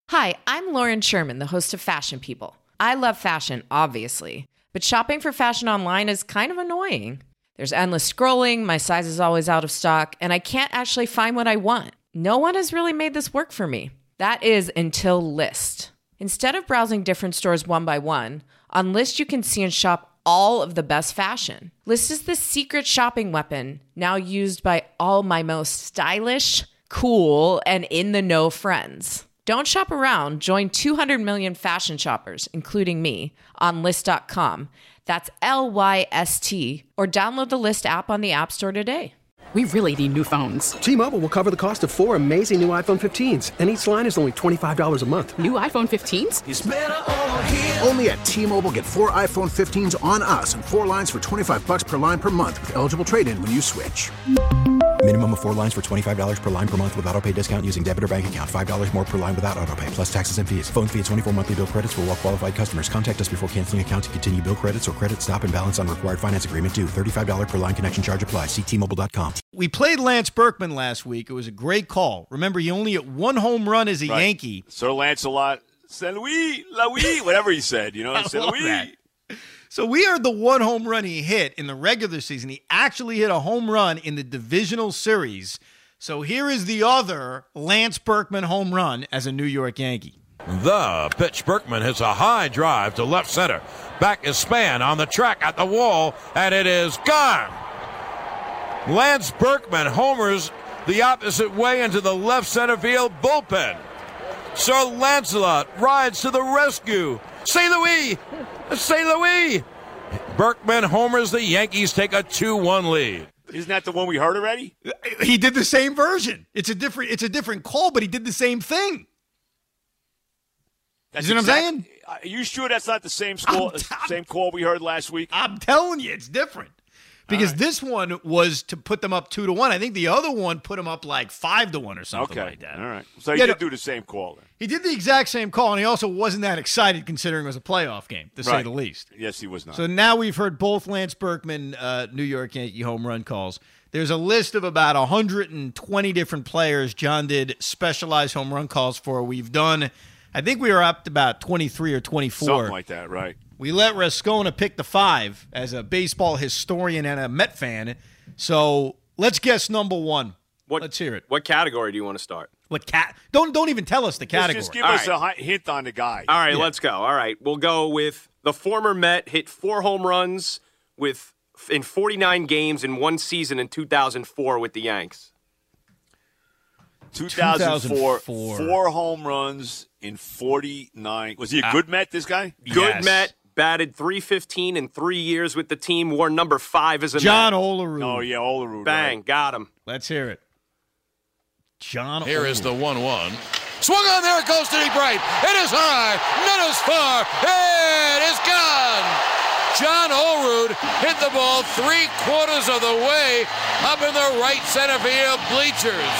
Hi, I'm Lauren Sherman, the host of Fashion People. I love fashion, obviously, but shopping for fashion online is kind of annoying. There's endless scrolling, my size is always out of stock, and I can't actually find what I want. No one has really made this work for me. That is until Lyst. Instead of browsing different stores one by one, on Lyst you can see and shop all of the best fashion. Lyst is the secret shopping weapon, now used by all my most stylish, cool, and in-the-know friends. Don't shop around. Join 200 million fashion shoppers, including me, on Lyst.com. That's Lyst, or download the Lyst app on the App Store today. We really need new phones. T-Mobile will cover the cost of 4 amazing new iPhone 15s, and each line is only $25 a month. New iPhone 15s? It's better over here. Only at T-Mobile, get 4 iPhone 15s on us and 4 lines for $25 per line per month with eligible trade-in when you switch. Minimum of 4 lines for $25 per line per month with autopay discount using debit or bank account. $5 more per line without autopay, plus taxes and fees. Phone fee at 24 monthly bill credits for well-qualified customers. Contact us before canceling account to continue bill credits or credit stop and balance on required finance agreement due. $35 per line connection charge applies. See T-Mobile.com. We played Lance Berkman last week. It was a great call. Remember, he only hit 1 home run as a Yankee. Sir Lancelot, Saint Louis, La Louis, whatever he said, Saint Louis. So we heard the 1 home run he hit in the regular season. He actually hit a home run in the divisional series. So here is the other Lance Berkman home run as a New York Yankee. The pitch. Berkman hits a high drive to left center. Back is Span on the track at the wall, and it is gone. Lance Berkman homers the opposite way into the left center field bullpen. Sir Lancelot rides to the rescue. St. Louis! St. Louis! Berkman homers. The Yankees take a 2-1 lead. Isn't that the one we heard already? He did the same version. It's a different call, but he did the same thing. That's you know what I'm saying? Are you sure that's not the same call we heard last week? I'm telling you, it's different. Because this one was to put them up 2-1. I think the other one put them up like 5-1 or something like that. All right. So he did do the same call then. He did the exact same call, and he also wasn't that excited considering it was a playoff game, to say the least. Yes, he was not. So now we've heard both Lance Berkman, New York Yankee home run calls. There's a list of about 120 different players John did specialized home run calls for. We've done, I think we were up to about 23 or 24. Something like that, right. We let Rascona pick the 5 as a baseball historian and a Met fan. So let's guess number 1. Let's hear it. What category do you want to start? Don't even tell us the category. Just give us a hint on the guy. All right, let's go. All right, we'll go with the former Met, hit 4 home runs in 49 games in one season in 2004 with the Yanks. 2004, 4 home runs in 49. Was he a good Met, this guy? Good Met. Batted .315 in 3 years with the team. Wore number 5 as a John Met. Olerud. Oh, yeah, Olerud. Bang, right. got him. Let's hear it. John Here Olerud. is the 1-1. Swung on, there it goes to deep right. It is high, not as far. It is gone. John Olerud hit the ball 3/4 of the way up in the right center field bleachers.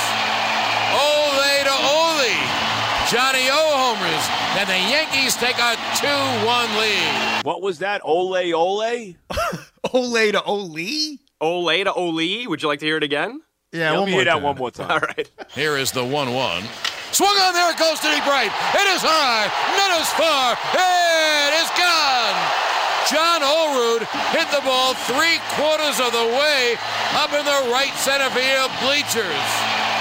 Ole to Ole. Johnny O homers, and the Yankees take a 2-1 lead. What was that? Ole? Ole to Ole? Ole to Ole. Would you like to hear it again? Yeah, let me hear that one more time. All right. Here is the 1-1. Swung on, there it goes to deep right. It is high, not as far. It is gone. John Olerud hit the ball 3/4 of the way up in the right center field bleachers.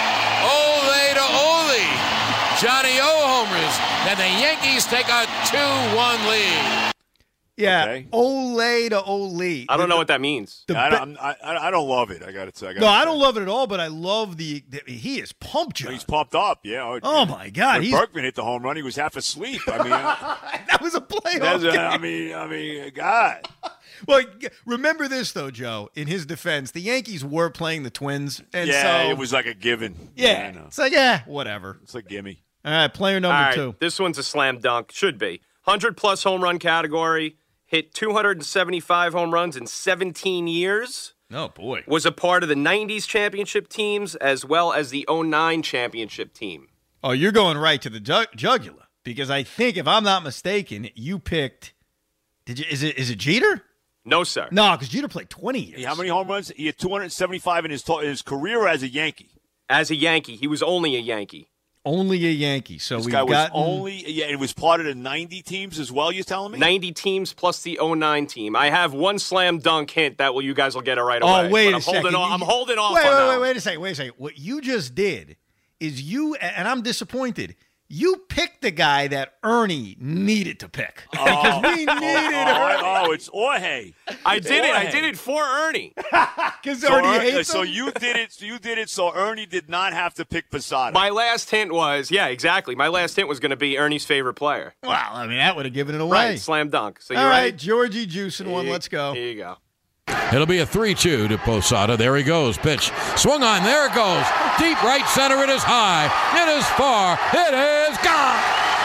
Ole to Ole. Johnny O homers, and the Yankees take a 2-1 lead. Yeah, Okay. Ole to Ole. I don't know what that means. I don't love it. I got to say. I don't love it at all, but I love he is pumped, John. He's pumped up, yeah. Oh, my God. When Berkman hit the home run, he was half asleep. I mean, that was a playoff game. I mean, God. Well, remember this, though, Joe. In his defense, the Yankees were playing the Twins. And yeah, so, it was like a given. Yeah. It's like, whatever. It's a gimme. All right, player number 2. This one's a slam dunk. Should be. 100-plus home run category. Hit 275 home runs in 17 years. Oh, boy. Was a part of the 90s championship teams as well as the 09 championship team. Oh, you're going right to the jugular. Because I think, if I'm not mistaken, you picked – is it Jeter? No, sir. No, because Jeter played 20 years. How many home runs? He had 275 in his career as a Yankee. As a Yankee. He was only a Yankee. only a Yankee. So This we've guy was got it was part of the 90 teams as well, you're telling me? 90 teams plus the 09 team. I have one slam dunk hint that you guys will get it right away. Oh, wait but a second. I'm holding off wait, on that. Wait a second. What you just did is and I'm disappointed, you picked the guy that Ernie needed to pick. Because we needed Ernie. Oh, it's Jorge. I did it for Ernie. Because Ernie hates so him? you did it so Ernie did not have to pick Posada. My last hint was, exactly. My last hint was going to be Ernie's favorite player. Well, I mean, that would have given it away. Right, slam dunk. So you're All right, right. Georgie juicing one. Let's go. Here you go. It'll be a 3-2 to Posada. There he goes. Pitch. Swung on. There it goes. Deep right center. It is high. It is far. It is gone.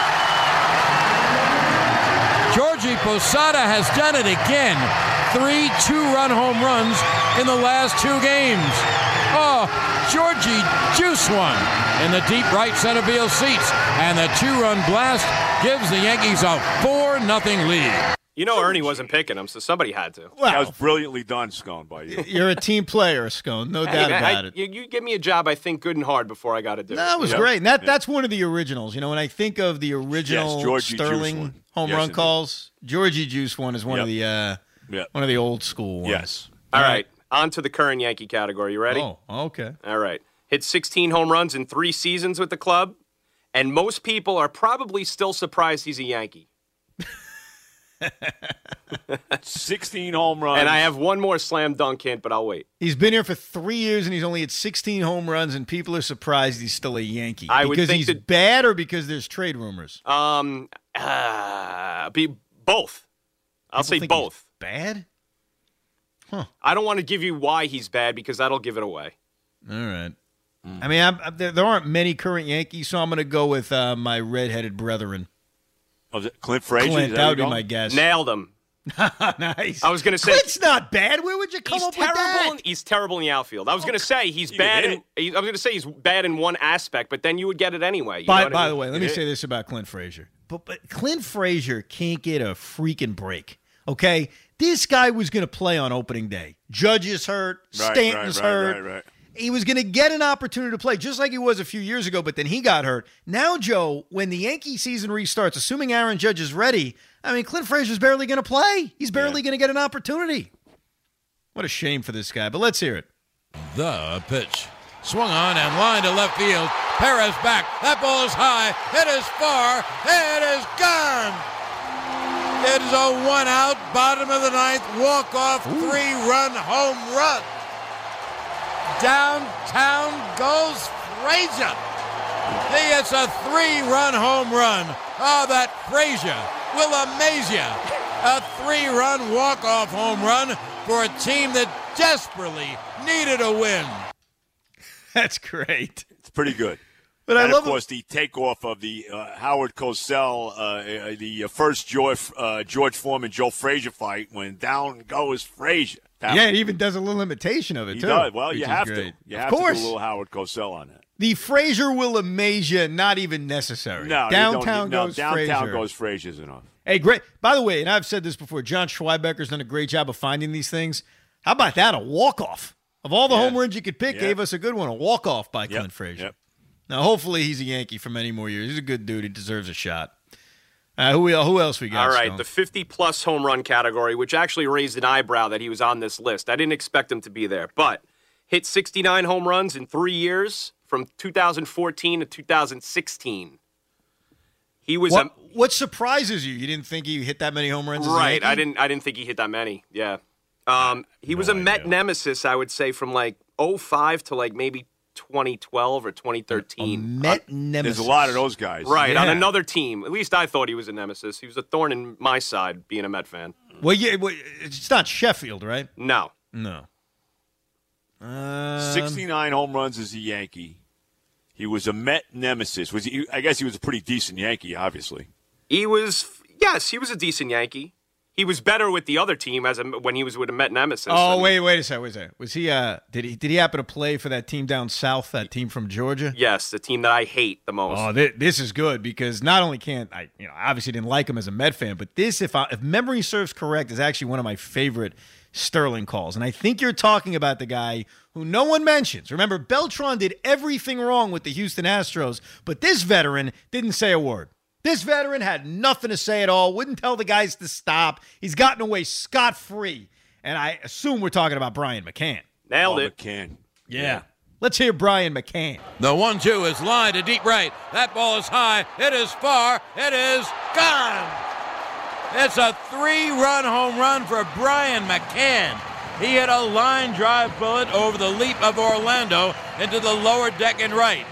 Georgie Posada has done it again. 3 2-run home runs in the last 2 games. Oh, Georgie juice one in the deep right center field seats. And the 2-run blast gives the Yankees a 4-0 lead. You know Ernie wasn't picking him, so somebody had to. Well, that was brilliantly done, Scone, by you. You're a team player, Scone. No doubt about it. You give me a job, I think, good and hard before I got to do it. That was great. And that's one of the originals. You know, when I think of the original Sterling home run calls, Georgie Juice one is one of the old school ones. Yes. All right. On to the current Yankee category. You ready? Oh, okay. All right. Hit 16 home runs in 3 seasons with the club, and most people are probably still surprised he's a Yankee. 16 home runs. And I have one more slam dunk hint, but I'll wait. He's been here for 3 years, and he's only hit 16 home runs, and people are surprised he's still a Yankee. Because he's bad or because there's trade rumors? Be both. I'll say both. Bad? Huh. I don't want to give you why he's bad because that'll give it away. All right. I mean, there aren't many current Yankees, so I'm going to go with my redheaded brethren. Was it Clint Frazier? Clint, that would be my guess. Nailed him. Nice. I was going to say Clint's not bad. Where would you come up with that? He's terrible in the outfield. I was going to say he's bad. I was going to say he's bad in one aspect, but then you would get it anyway. By the way, let me say this about Clint Frazier. But Clint Frazier can't get a freaking break. Okay, this guy was going to play on opening day. Judge is hurt. Stanton's hurt. Right. He was going to get an opportunity to play just like he was a few years ago, but then he got hurt. Now, Joe, when the Yankee season restarts, assuming Aaron Judge is ready, I mean, Clint Frazier's barely going to play. He's barely going to get an opportunity. What a shame for this guy, but let's hear it. The pitch. Swung on and lined to left field. Perez back. That ball is high. It is far. It is gone. It is a 1-out, bottom of the 9th, walk-off, 3-run home run. Downtown goes Frazier. He hits a 3-run home run. Oh, that Frazier will amaze you. A 3-run walk-off home run for a team that desperately needed a win. That's great. It's pretty good. But and I love, of course, the takeoff of the Howard Cosell, the first George Foreman, Joe Frazier fight when down goes Frazier. Yeah, he even does a little imitation of it, too. He does. Well, you have to. You have to do a little Howard Cosell on that. The Frazier will amaze you, not even necessary. No, downtown goes Frazier. Downtown goes Frazier's enough. Hey, great. By the way, and I've said this before, John Schweibecker's done a great job of finding these things. How about that? A walk-off. Of all the home runs you could pick, gave us a good one. A walk-off by Clint Frazier. Yep. Now, hopefully he's a Yankee for many more years. He's a good dude. He deserves a shot. Who else we got? All right, the 50-plus home run category, which actually raised an eyebrow that he was on this list. I didn't expect him to be there, but hit 69 home runs in 3 years from 2014 to 2016. He was what surprises you? You didn't think he hit that many home runs? Right, I didn't think he hit that many. Yeah, he was a Met nemesis, I would say, from like 2005 to like maybe 2012 or 2013. Met nemesis. There's a lot of those guys. Right, on another team. At least I thought he was a nemesis. He was a thorn in my side, being a Met fan. Well, it's not Sheffield, right? No. 69 home runs as a Yankee. He was a Met nemesis. I guess he was a pretty decent Yankee, obviously. He was a decent Yankee. He was better with the other team when he was with a Met nemesis. Oh, wait a second. Was he? Did he happen to play for that team down south? That team from Georgia? Yes, the team that I hate the most. Oh, this is good because not only I obviously didn't like him as a Met fan, but this, if memory serves correct, is actually one of my favorite Sterling calls. And I think you're talking about the guy who no one mentions. Remember, Beltran did everything wrong with the Houston Astros, but this veteran didn't say a word. This veteran had nothing to say at all, wouldn't tell the guys to stop. He's gotten away scot-free. And I assume we're talking about Brian McCann. Nailed it. McCann. Yeah. Let's hear Brian McCann. The 1-2 is lined to deep right. That ball is high. It is far. It is gone. It's a 3-run home run for Brian McCann. He hit a line drive bullet over the leap of Orlando into the lower deck and right.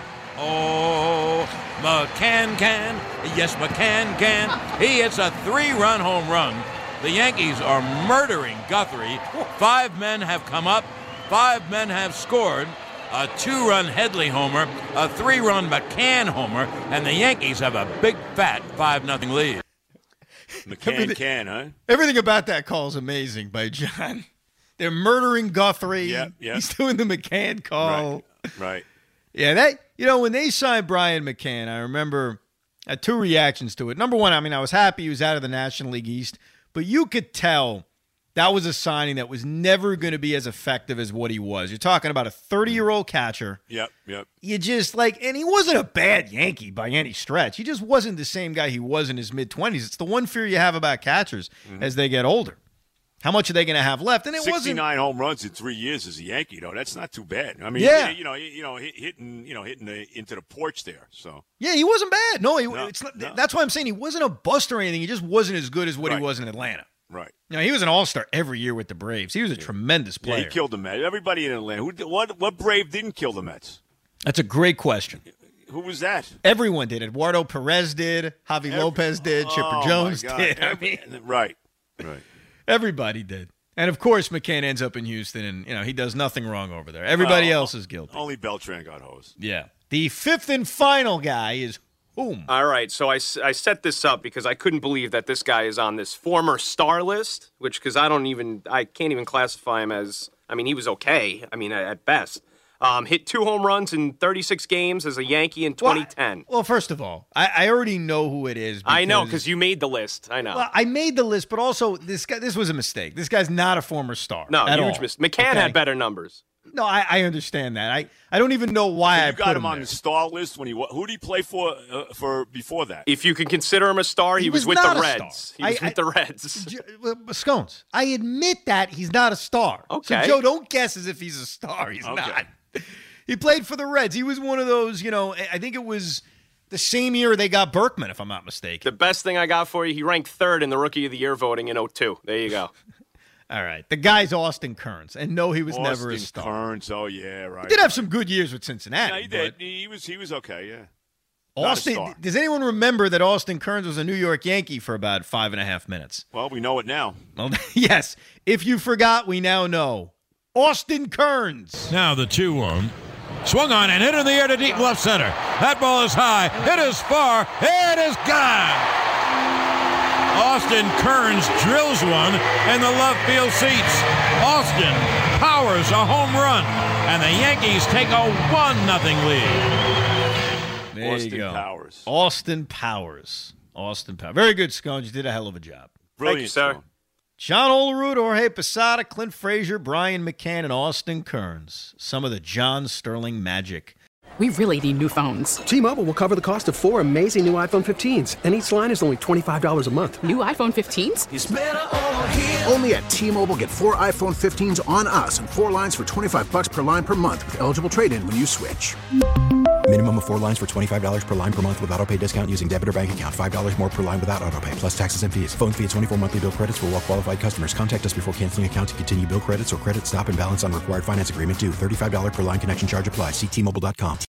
Oh, McCann can. Yes, McCann can. He hits a 3-run home run. The Yankees are murdering Guthrie. 5 men have come up. 5 men have scored. A 2-run Headley homer, a 3-run McCann homer, and the Yankees have a big, fat 5-0 lead. McCann can, huh? Everything about that call is amazing by John. They're murdering Guthrie. Yep. He's doing the McCann call. Right. Yeah, when they signed Brian McCann, I remember I had 2 reactions to it. Number one, I was happy he was out of the National League East, but you could tell that was a signing that was never going to be as effective as what he was. You're talking about a 30-year-old catcher. Yep. You just and he wasn't a bad Yankee by any stretch. He just wasn't the same guy he was in his mid-20s. It's the one fear you have about catchers as they get older. How much are they going to have left? And it 69 home runs in 3 years as a Yankee, though. That's not too bad. I mean, hitting into the porch there. So yeah, he wasn't bad. No, that's why I'm saying he wasn't a bust or anything. He just wasn't as good as what he was in Atlanta. Right. He was an all-star every year with the Braves. He was a tremendous player. Yeah, he killed the Mets. Everybody in Atlanta. What Brave didn't kill the Mets? That's a great question. Who was that? Everyone did. Eduardo Perez did. Javi Lopez did. Chipper Jones did. Right. Everybody did. And, of course, McCann ends up in Houston, and, he does nothing wrong over there. Everybody else is guilty. Only Beltran got hosed. Yeah. The 5th and final guy is whom? All right, so I set this up because I couldn't believe that this guy is on this former star list, because I can't even classify him as, he was okay, at best. Hit 2 home runs in 36 games as a Yankee in 2010. Well, first of all, I already know who it is. I know, because you made the list. I know. Well, I made the list, but also this was a mistake. This guy's not a former star. No, huge mistake. McCann had better numbers. No, I understand that. I don't even know why I got him on the star list when who did he play for before that? If you can consider him a star, he was with the Reds. He was with the Reds. Scones, I admit that he's not a star. Okay. So, Joe, don't guess as if he's a star. He's not. He played for the Reds. He was one of those, I think it was the same year they got Berkman, if I'm not mistaken. The best thing I got for you, he ranked 3rd in the Rookie of the Year voting in 2002. There you go. All right. The guy's Austin Kearns. And no, he was never a star. Kearns, oh, yeah, right. He did have some good years with Cincinnati. Yeah, he did. He was okay, yeah. Austin, does anyone remember that Austin Kearns was a New York Yankee for about 5.5 minutes? Well, we know it now. Well, yes. If you forgot, we now know. Austin Kearns. Now the 2-1. Swung on and hit in the air to deep left center. That ball is high. It is far. It is gone. Austin Kearns drills one in the left field seats. Austin powers a home run, and the Yankees take a 1-0 lead. There Austin you go. Powers. Austin Powers. Very good, Scones. You did a hell of a job. Brilliant, Thank you, sir. Stone. John Olerud, Jorge Posada, Clint Frazier, Brian McCann, and Austin Kearns. Some of the John Sterling magic. We really need new phones. T-Mobile will cover the cost of 4 amazing new iPhone 15s, and each line is only $25 a month. New iPhone 15s? It's better over here. Only at T-Mobile, get 4 iPhone 15s on us and 4 lines for $25 per line per month with eligible trade-in when you switch. Minimum of 4 lines for $25 per line per month with autopay discount using debit or bank account. $5 more per line without autopay, plus taxes and fees. Phone fee at 24 monthly bill credits for well-qualified customers. Contact us before canceling account to continue bill credits or credit stop and balance on required finance agreement due. $35 per line connection charge applies. See T-Mobile.com.